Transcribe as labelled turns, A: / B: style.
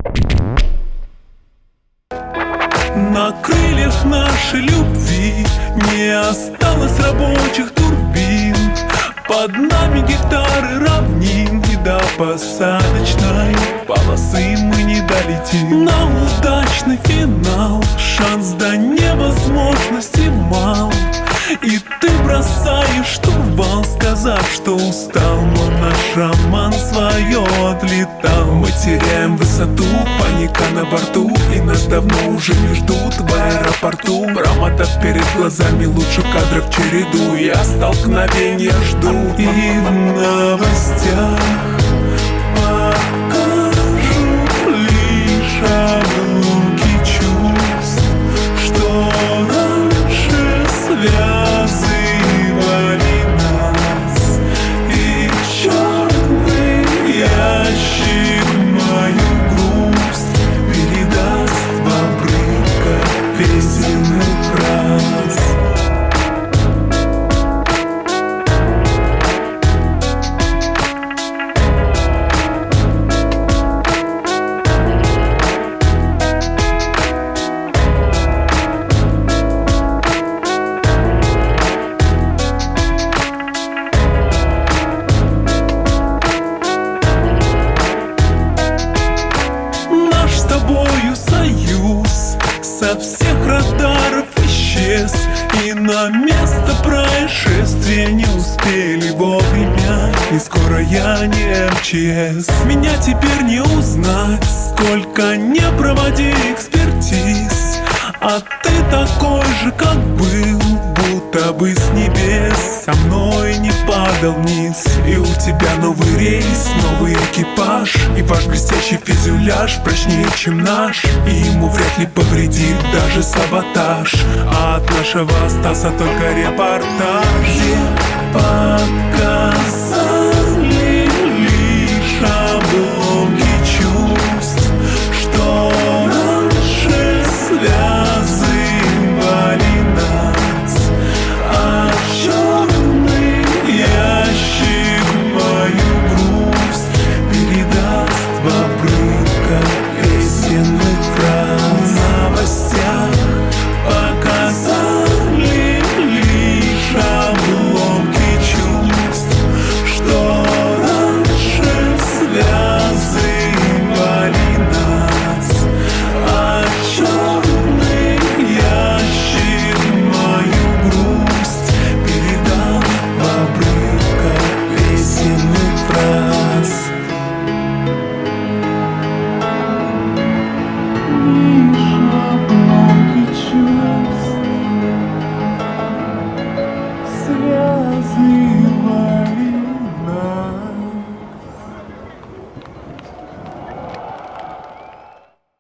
A: На крыльях нашей любви не осталось рабочих турбин. Под нами гектары равнин, и до посадочной полосы мы не долетим. На удачный финал шанс до невозможности мал. И ты бросаешь штурвал, сказав, что устал, но наш роман свое отлетал. Мы теряем высоту, паника на борту, и нас давно уже не ждут в аэропорту. Промотав перед глазами лучше кадров череду, я столкновения жду. И в новостях покажут лишь обломки чувств, что раньше связывали нас. И черный ящик мою грусть передаст в обрывках песенных фраз. Наш с тобою союз со всех радаров исчез, и на место происшествия не успели вовремя. И скоро я не МЧС. Меня теперь не узнать, сколько не проводи экспертиз. А ты такой же, как был, будто бы с небес со мной не падал вниз. И у тебя новый рейс, новый экипаж, и ваш блестящий фюзеляж прочнее, чем наш, и ему вряд ли повредит даже саботаж. А от нашего остался только репортаж.